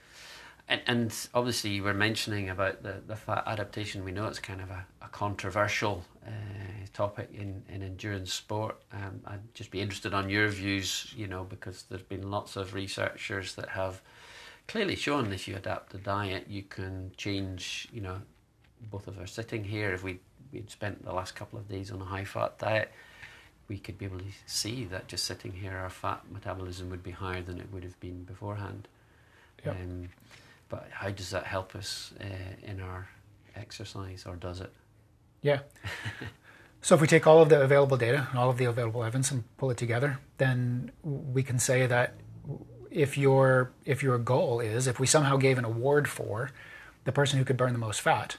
And, and obviously you were mentioning about the, the fat adaptation. We know it's kind of a, a controversial uh, topic in, in endurance sport. Um, I'd just be interested on your views, you know, because there's been lots of researchers that have clearly shown if you adapt the diet, you can change, you know, both of us sitting here, if we, we'd spent the last couple of days on a high-fat diet, we could be able to see that just sitting here, our fat metabolism would be higher than it would have been beforehand. Yep. Um, but how does that help us uh, in our exercise, or does it? Yeah. So if we take all of the available data and all of the available evidence and pull it together, then we can say that if your if your goal is, if we somehow gave an award for the person who could burn the most fat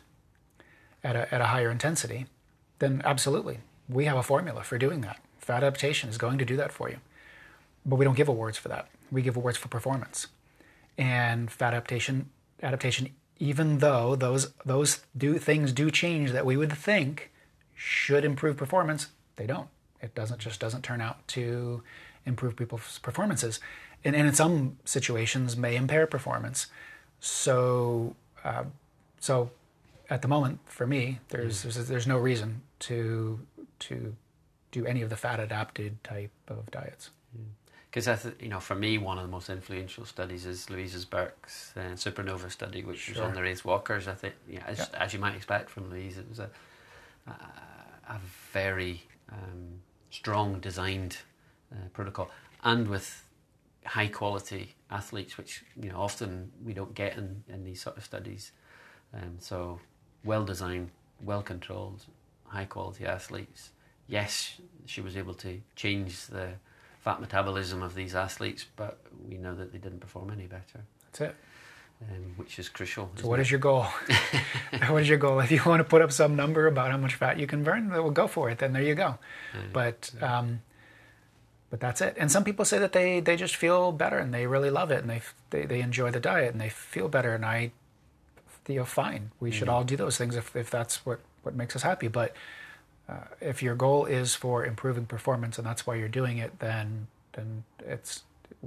at a, at a higher intensity, then absolutely, we have a formula for doing that. Fat adaptation is going to do that for you. But we don't give awards for that. We give awards for performance. And fat adaptation, adaptation, even though those those do things do change that we would think should improve performance, they don't. It doesn't just doesn't turn out to improve people's performances, and, and in some situations may impair performance. So, uh, so at the moment, for me, there's, there's there's no reason to to do any of the fat adapted type of diets. Because I th- you know, for me, one of the most influential studies is Louise Burke's uh, Supernova study, which Sure. was on the race walkers. I think, yeah, as, Yeah. as you might expect from Louise, it was a a, a very um, strong designed uh, protocol, and with high quality athletes, which, you know, often we don't get in, in these sort of studies. Um, so well designed, well-controlled, high-quality athletes. Yes, she was able to change the fat metabolism of these athletes, but we know that they didn't perform any better. That's it. Um, which is crucial. So what it? is your goal? What is your goal? If you want to put up some number about how much fat you can burn, well, go for it. Then there you go. Yeah. But um, but that's it. And some people say that they, they just feel better and they really love it and they they, they enjoy the diet and they feel better. And I feel fine. We mm. should all do those things if, if that's what, what makes us happy. But uh, if your goal is for improving performance and that's why you're doing it, then then it's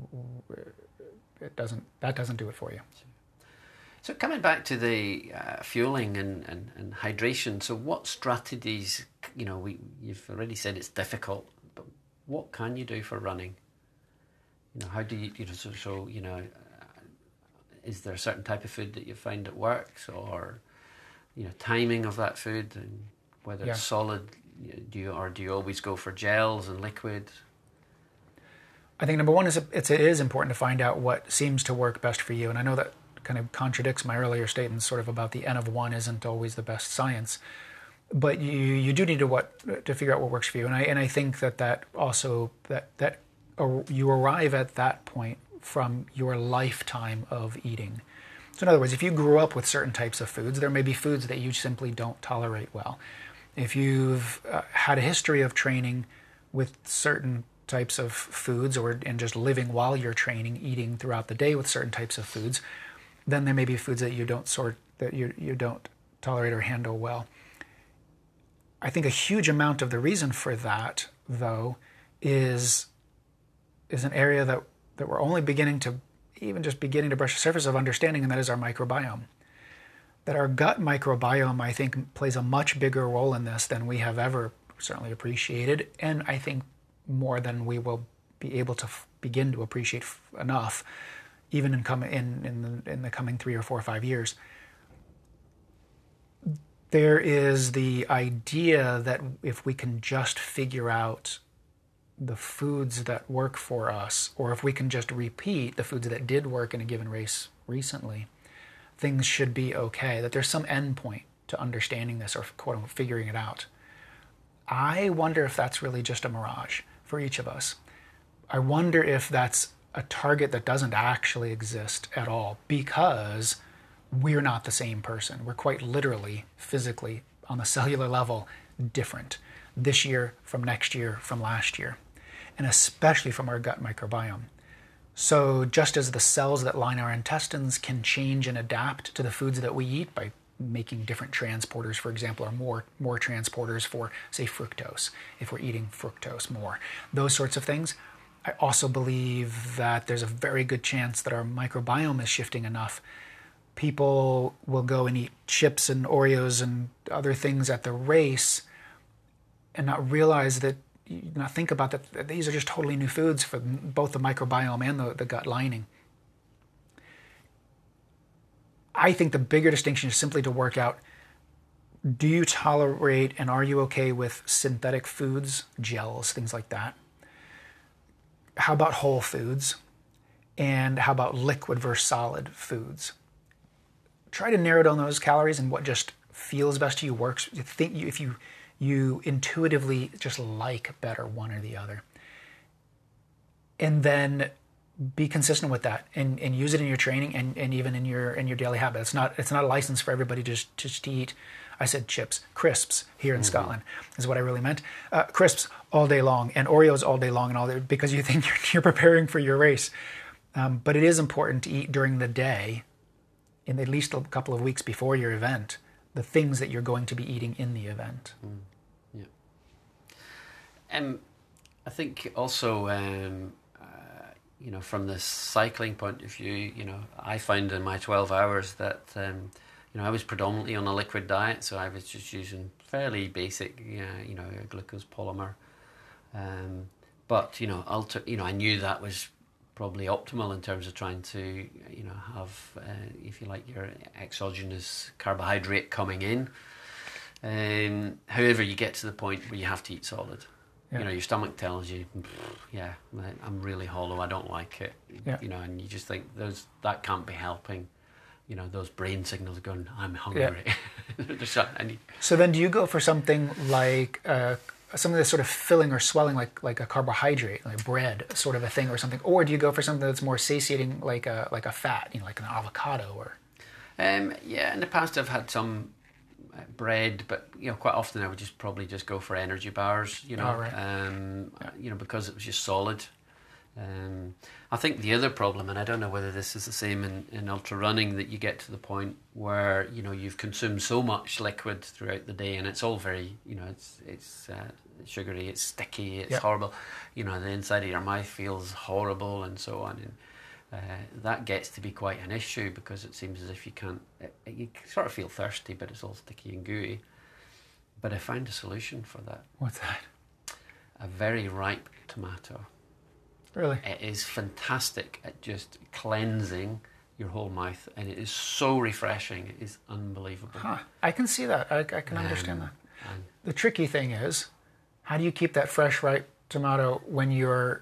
it doesn't that doesn't do it for you. So coming back to the uh, fueling and, and, and hydration, so what strategies, you know, we you've already said it's difficult, but what can you do for running? You know, how do you, you know, so, so you know, uh, is there a certain type of food that you find that works, or, you know, timing of that food, and whether yeah. it's solid, do you, or do you always go for gels and liquid? I think number one is it's, it is important to find out what seems to work best for you, and I know that kind of contradicts my earlier statements sort of about the N of one isn't always the best science, but you you do need to what to figure out what works for you, and I and I think that that also that that uh, you arrive at that point from your lifetime of eating. So in other words, if you grew up with certain types of foods, there may be foods that you simply don't tolerate well. If you've uh, had a history of training with certain types of foods, or and just living while you're training, eating throughout the day with certain types of foods, then there may be foods that you don't sort that you you don't tolerate or handle well. I think a huge amount of the reason for that, though, is is an area that, that we're only beginning to even just beginning to brush the surface of understanding, and that is our microbiome. That our gut microbiome, I think, plays a much bigger role in this than we have ever certainly appreciated, and I think more than we will be able to f- begin to appreciate f- enough. Even in, come, in, in, the, in the coming three or four or five years. There is the idea that if we can just figure out the foods that work for us, or if we can just repeat the foods that did work in a given race recently, things should be okay, that there's some end point to understanding this, or quote unquote figuring it out. I wonder if that's really just a mirage for each of us. I wonder if that's a target that doesn't actually exist at all, because we're not the same person. We're quite literally, physically, on the cellular level, different this year from next year from last year, and especially from our gut microbiome. So just as the cells that line our intestines can change and adapt to the foods that we eat by making different transporters, for example, or more, more transporters for, say, fructose, if we're eating fructose more, those sorts of things, I also believe that there's a very good chance that our microbiome is shifting enough. People will go and eat chips and Oreos and other things at the race and not realize that, not think about that, that these are just totally new foods for both the microbiome and the, the gut lining. I think the bigger distinction is simply to work out, do you tolerate and are you okay with synthetic foods, gels, things like that? How about whole foods? And how about liquid versus solid foods? Try to narrow down those calories and what just feels best to you, works. You think you, if you you intuitively just like better one or the other. And then be consistent with that and, and use it in your training and, and even in your in your daily habit. It's not it's not a license for everybody to just, just to eat. I said chips, crisps here in mm-hmm. Scotland is what I really meant. Uh, crisps all day long and Oreos all day long and all that, because you think you're, you're preparing for your race. Um, but it is important to eat during the day, in at least a couple of weeks before your event, the things that you're going to be eating in the event. Mm. Yeah. Um, I think also, um, uh, you know, from the cycling point of view, you know, I found in my twelve hours that, um, you know, I was predominantly on a liquid diet, so I was just using fairly basic, yeah, you know, glucose polymer. Um, but, you know, alter, you know, I knew that was probably optimal in terms of trying to, you know, have, uh, if you like, your exogenous carbohydrate coming in. Um, however, you get to the point where you have to eat solid. Yeah. You know, your stomach tells you, yeah, I'm really hollow, I don't like it. Yeah. You know, and you just think those that can't be helping. you know, those brain signals going, I'm hungry. Yeah. There's something I need. So then do you go for something like uh, something that's sort of filling or swelling, like like a carbohydrate, like bread sort of a thing or something? Or do you go for something that's more satiating, like a like a fat, you know, like an avocado or? Um, yeah, in the past I've had some uh, bread, but you know, quite often I would just probably just go for energy bars, you know, oh, right. um, yeah. you know, because it was just solid. Um, I think the other problem, and I don't know whether this is the same in, in ultra running, that you get to the point where you know you've consumed so much liquid throughout the day, and it's all very, you know, it's it's uh, sugary, it's sticky, it's yep. horrible. You know, the inside of your mouth feels horrible, and so on. And uh, that gets to be quite an issue because it seems as if you can't. It, you sort of feel thirsty, but it's all sticky and gooey. But I found a solution for that. What's that? A very ripe tomato. Really? It is fantastic at just cleansing your whole mouth, and it is so refreshing. It is unbelievable. Huh. I can see that. I, I can Um, understand that. and The tricky thing is, how do you keep that fresh, ripe tomato when you're,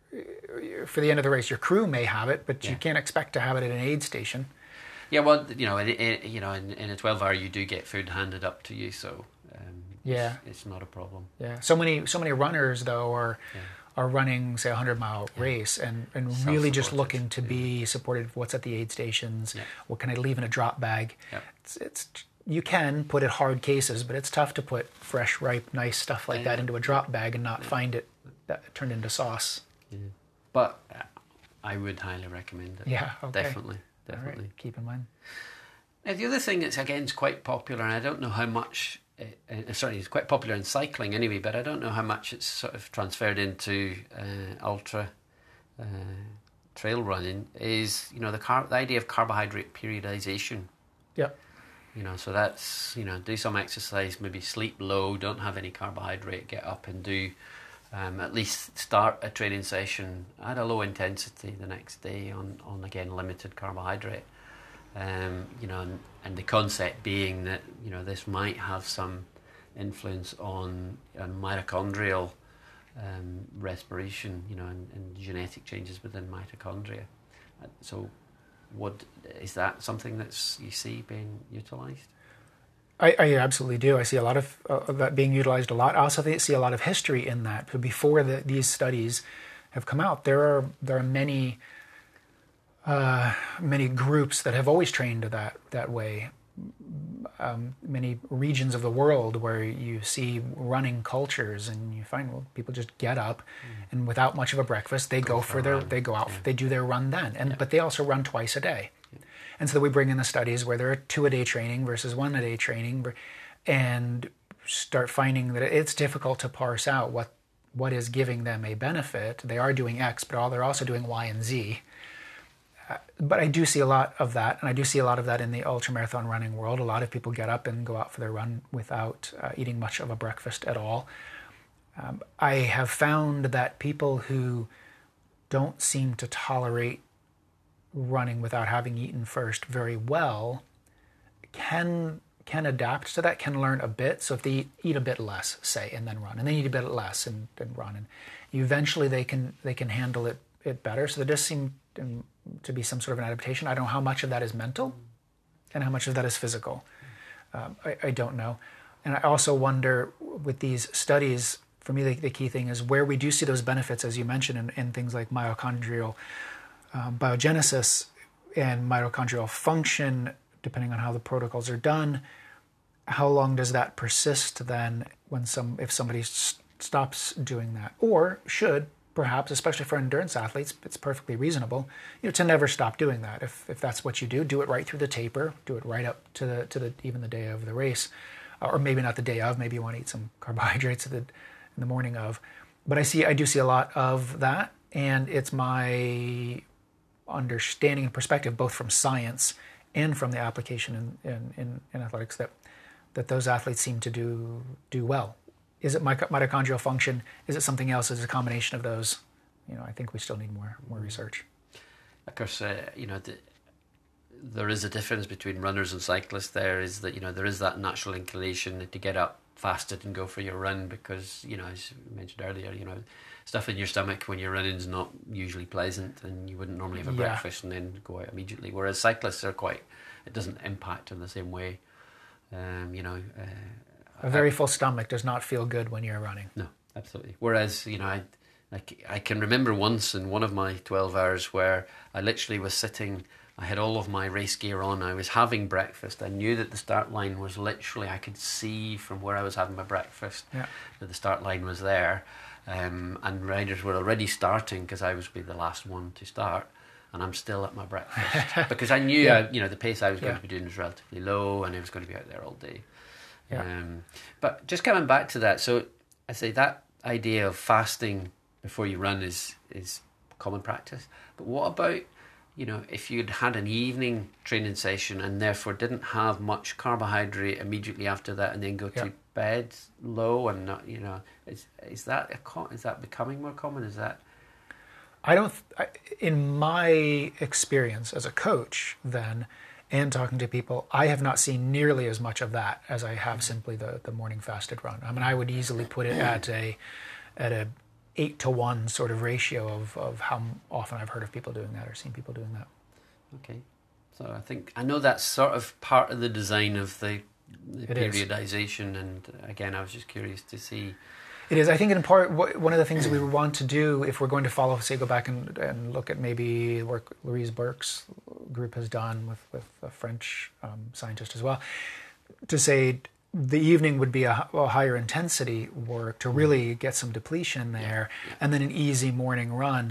for the end of the race, your crew may have it, but Yeah. you can't expect to have it at an aid station. Yeah, well, you know, in, in, you know, in, in a twelve hour, you do get food handed up to you, so um, Yeah. it's, it's not a problem. Yeah. So many, so many runners though are Yeah. are running, say, a hundred mile Yeah. race, and and really just Self-supported. looking to be supported. What's at the aid stations? Yeah. What can I leave in a drop bag? Yeah. It's, it's you can put it hard cases, but it's tough to put fresh, ripe, nice stuff like Yeah. that into a drop bag and not find it that turned into sauce. Yeah. But uh, I would highly recommend it. Yeah. Okay. Definitely, All definitely. right. Keep in mind. Now, the other thing that's, again, is quite popular, and I don't know how much, uh, uh, sorry, it's quite popular in cycling anyway, but I don't know how much it's sort of transferred into uh, ultra uh, trail running, is, you know, the, car- the idea of carbohydrate periodization. Yep. You know, so that's, you know, do some exercise, maybe sleep low, don't have any carbohydrate, get up and do, um, at least start a training session at a low intensity the next day on, on again, limited carbohydrate. Um, you know, and, and the concept being that, you know, this might have some influence on, on mitochondrial um, respiration, you know, and, and genetic changes within mitochondria. Uh, so, would is that something that's you see being utilised? I, I absolutely do. I see a lot of, uh, of that being utilized a lot. I also think, see a lot of history in that. But before the, these studies have come out, there are there are many. Uh, many groups that have always trained that that way. Um, many regions of the world where you see running cultures, and you find well, people just get up, mm. and without much of a breakfast, they go, go for, for their, run. they go out, yeah. they do their run then, and yeah. but they also run twice a day. Yeah. And so we bring in the studies where there are two a day training versus one a day training, and start finding that it's difficult to parse out what what is giving them a benefit. They are doing X, but they're also doing Y and Z. Uh, but I do see a lot of that, and I do see a lot of that in the ultramarathon running world. A lot of people get up and go out for their run without uh, eating much of a breakfast at all. Um, I have found that people who don't seem to tolerate running without having eaten first very well can can adapt to that, can learn a bit. So if they eat, eat a bit less, say, and then run, and then eat a bit less and then run, and eventually they can they can handle it it better. So there does seem um, to be some sort of an adaptation. I don't know how much of that is mental and how much of that is physical. Um, I, I don't know. And I also wonder with these studies, for me, the, the key thing is where we do see those benefits, as you mentioned, in, in things like mitochondrial um, biogenesis and mitochondrial function, depending on how the protocols are done. How long does that persist then when some, if somebody s- stops doing that? Or should, perhaps, especially for endurance athletes, it's perfectly reasonable, you know, to never stop doing that. If if that's what you do, do it right through the taper, do it right up to the to the even the day of the race, or maybe not the day of. Maybe you want to eat some carbohydrates at the, in the morning of. But I see, I do see a lot of that, and it's my understanding and perspective, both from science and from the application in in, in, in athletics, that that those athletes seem to do do well. Is it mitochondrial function? Is it something else? Is it a combination of those? You know, I think we still need more more research. Of course, uh, you know, the, there is a difference between runners and cyclists. There is that, you know, there is that natural inclination to get up fasted and go for your run because, you know, as you mentioned earlier, you know, stuff in your stomach when you're running is not usually pleasant, and you wouldn't normally have a Yeah. breakfast and then go out immediately. Whereas cyclists are quite it doesn't impact in the same way. Um, you know, uh, a very I, full stomach does not feel good when you're running. No, absolutely. Whereas, you know, I, I, I can remember once in one of my twelve hours where I literally was sitting, I had all of my race gear on, I was having breakfast, I knew that the start line was literally, I could see from where I was having my breakfast yeah. that the start line was there, um, and riders were already starting because I was be the last one to start, and I'm still at my breakfast because I knew yeah. I, you know, the pace I was going yeah. to be doing was relatively low and I was going to be out there all day. Yeah. Um, but just coming back to that, so I say that idea of fasting before you run is is common practice. But what about, you know, if you'd had an evening training session and therefore didn't have much carbohydrate immediately after that, and then go yeah. to bed low and not, you know, is is that a co- is that becoming more common? Is that? I don't. I, in my experience as a coach, then. And talking to people, I have not seen nearly as much of that as I have simply the, the morning fasted run. I mean, I would easily put it at a at a eight to one sort of ratio of, of how often I've heard of people doing that or seen people doing that. Okay, so I think I know that's sort of part of the design of the, the periodization, and again, I was just curious to see. It is. I think in part, one of the things that we want to do, if we're going to follow, say, go back and, and look at maybe work Louise Burke's group has done with, with a French um, scientist as well, to say the evening would be a, a higher intensity work to really get some depletion there, yeah, yeah. and then an easy morning run.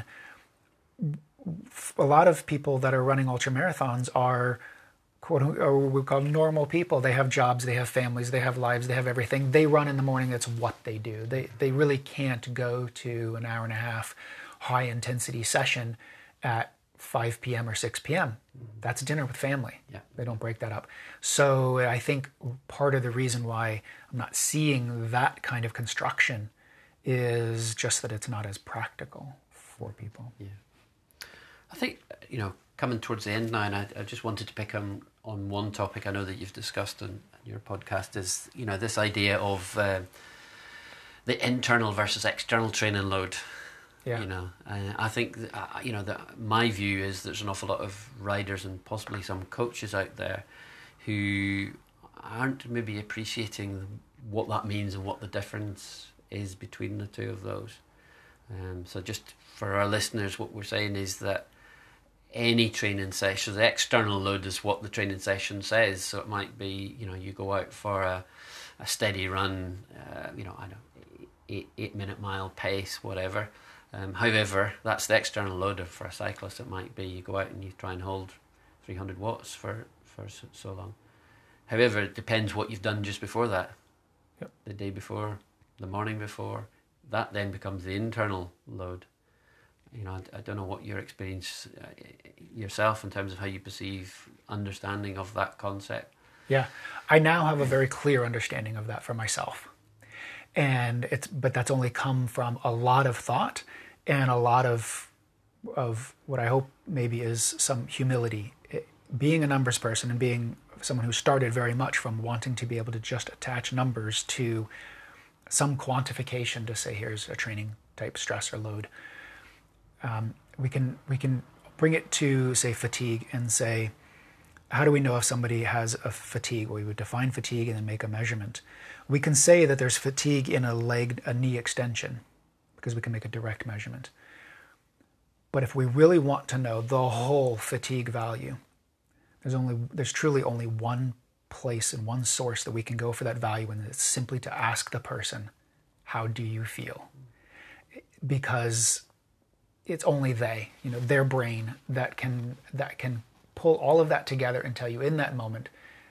A lot of people that are running ultra marathons are quote, or we call normal people. They have jobs, they have families, they have lives, they have everything. They run in the morning. That's what they do. They they really can't go to an hour and a half high intensity session at five p.m. or six p.m. That's dinner with family. Yeah. They don't break that up. So I think part of the reason why I'm not seeing that kind of construction is just that it's not as practical for people. Yeah. I think, you know, coming towards the end now, and I, I just wanted to pick on, on one topic I know that you've discussed on your podcast is, you know, this idea of uh, the internal versus external training load. Yeah. You know, uh, I think, that, uh, you know, that my view is there's an awful lot of riders and possibly some coaches out there who aren't maybe appreciating what that means and what the difference is between the two of those. Um, so just for our listeners, what we're saying is that any training session, the external load is what the training session says. So it might be, you know, you go out for a, a steady run, uh, you know, I don't know, eight, eight minute mile pace, whatever. Um, however, that's the external load. For a cyclist, it might be you go out and you try and hold three hundred watts for, for so, so long. However, it depends what you've done just before that. Yep. The day before, the morning before. That then becomes the internal load. You know, I, I don't know what your experience uh, yourself in terms of how you perceive understanding of that concept. Yeah, I now have a very clear understanding of that for myself, and it's but that's only come from a lot of thought and a lot of of what I hope maybe is some humility. It, being a numbers person and being someone who started very much from wanting to be able to just attach numbers to some quantification to say here's a training type stress or load. Um, we can we can bring it to, say, fatigue and say, how do we know if somebody has a fatigue? Well, we would define fatigue and then make a measurement. We can say that there's fatigue in a leg, a knee extension, because we can make a direct measurement. But if we really want to know the whole fatigue value, there's only there's truly only one place and one source that we can go for that value, and it's simply to ask the person, how do you feel? Because it's only they, you know, their brain that can that can pull all of that together and tell you in that moment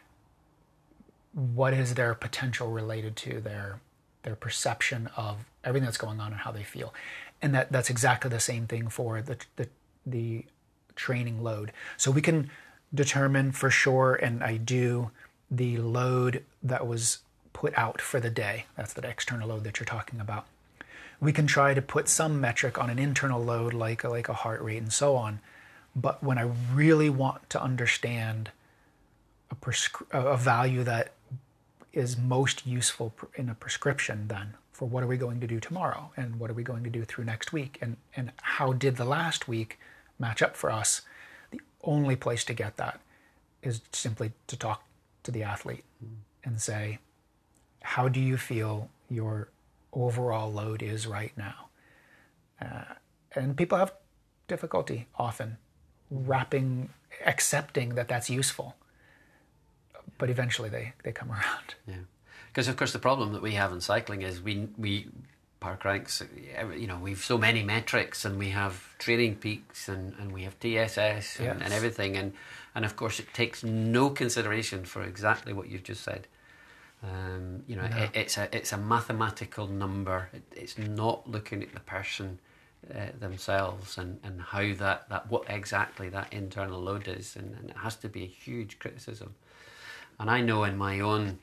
what is their potential related to their their perception of everything that's going on and how they feel. And that, that's exactly the same thing for the, the the training load. So we can determine for sure, and I do, the load that was put out for the day. That's the external load that you're talking about. We can try to put some metric on an internal load like, like a heart rate and so on. But when I really want to understand a, prescri- a value that is most useful in a prescription then for what are we going to do tomorrow and what are we going to do through next week and, and how did the last week match up for us, the only place to get that is simply to talk to the athlete mm. and say, how do you feel your overall load is right now? Uh, and people have difficulty often wrapping, accepting that that's useful. But eventually they, they come around. Yeah. Because, of course, the problem that we have in cycling is we, we park ranks, you know, we've so many metrics and we have training peaks and, and we have T S S and, yes. and everything. And, and, of course, it takes no consideration for exactly what you've just said. Um, you know, no. it, it's a it's a mathematical number. It, it's not looking at the person uh, themselves and, and how that, that what exactly that internal load is, and, and it has to be a huge criticism. And I know in my own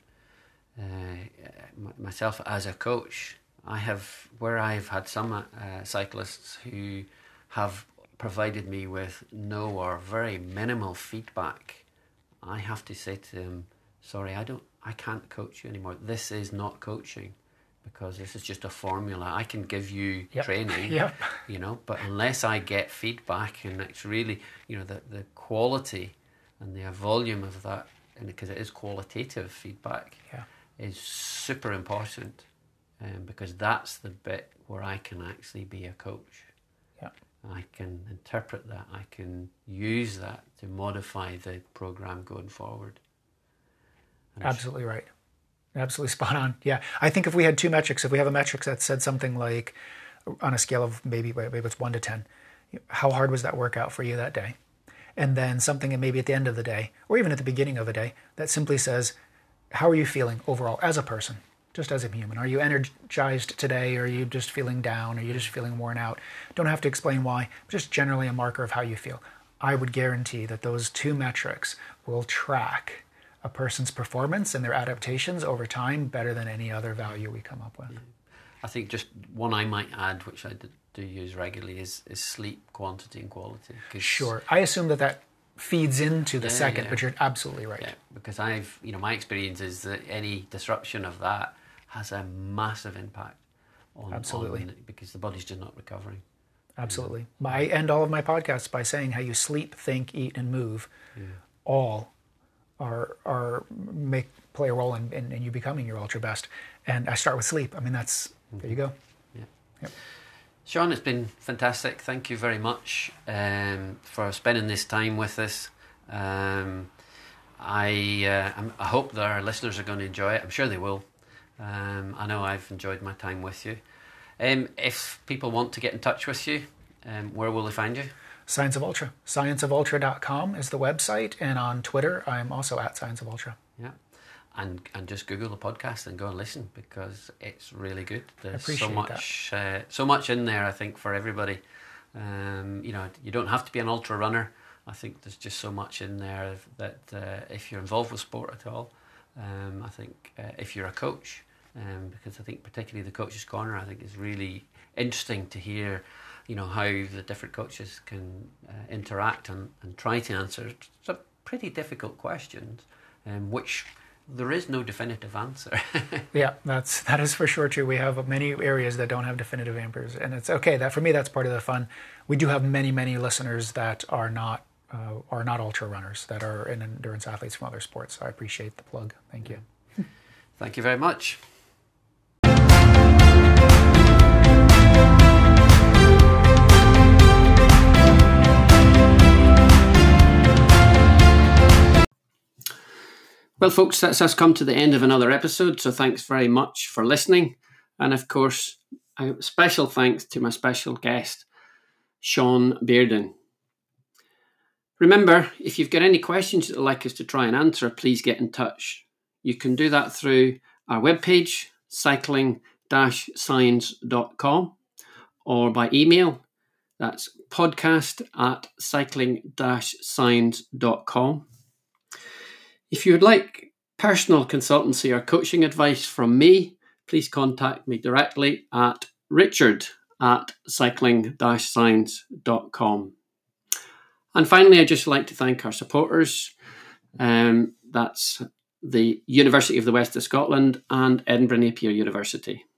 uh, myself as a coach, I have where I've had some uh, cyclists who have provided me with no or very minimal feedback. I have to say to them, sorry, I don't. I can't coach you anymore. This is not coaching, because this is just a formula. I can give you yep. training, yep. you know, but unless I get feedback, and it's really, you know, the, the quality and the volume of that, and because it is qualitative feedback, yeah. is super important, um, because that's the bit where I can actually be a coach. Yeah. I can interpret that. I can use that to modify the program going forward. Absolutely right. Absolutely spot on. Yeah. I think if we had two metrics, if we have a metric that said something like, on a scale of maybe, maybe it's one to ten, how hard was that workout for you that day? And then something maybe at the end of the day, or even at the beginning of a day, that simply says, how are you feeling overall as a person, just as a human? Are you energized today? Or are you just feeling down? Are you just feeling worn out? Don't have to explain why, just generally a marker of how you feel. I would guarantee that those two metrics will track a person's performance and their adaptations over time better than any other value we come up with. I think just one I might add, which I do use regularly, is, is sleep quantity and quality. Sure. I assume that that feeds into the yeah, second, yeah. but you're absolutely right. Yeah, because I've, you know, my experience is that any disruption of that has a massive impact on, absolutely. on because the body's just not recovering. Absolutely. Yeah. I end all of my podcasts by saying how you sleep, think, eat, and move yeah. all are are make play a role in, in, in you becoming your ultra best. And I start with sleep. I mean, that's mm-hmm. there you go. Yeah. Yep. Sean, it's been fantastic. Thank you very much um, for spending this time with us. Um, I uh, I hope that our listeners are going to enjoy it. I'm sure they will. Um, I know I've enjoyed my time with you. Um, if people want to get in touch with you, um, where will they find you? Science of Ultra. science of ultra dot com is the website, and on Twitter, I'm also at Science of Ultra. Yeah, and and just Google the podcast and go and listen, because it's really good. There's I appreciate so much, uh, so much in there, I think, for everybody. Um, you know, you don't have to be an ultra runner. I think there's just so much in there that uh, if you're involved with sport at all, um, I think uh, if you're a coach, um, because I think particularly the Coach's Corner, I think is really interesting to hear, you know, how the different coaches can uh, interact and, and try to answer some pretty difficult questions, um, which there is no definitive answer. Yeah, that's that is for sure true. We have many areas that don't have definitive answers, and it's okay. That for me, that's part of the fun. We do have many, many listeners that are not uh, are not ultra runners, that are in endurance athletes from other sports. So I appreciate the plug. Thank you. Thank you very much. Well, folks, that's us come to the end of another episode, so thanks very much for listening. And of course, a special thanks to my special guest, Sean Bearden. Remember, if you've got any questions you'd like us to try and answer, please get in touch. You can do that through our webpage, cycling dash science dot com, or by email, that's podcast at cycling dash science dot com. If you would like personal consultancy or coaching advice from me, please contact me directly at richard at cycling dash science dot com. And finally, I'd just like to thank our supporters. Um, that's the University of the West of Scotland and Edinburgh Napier University.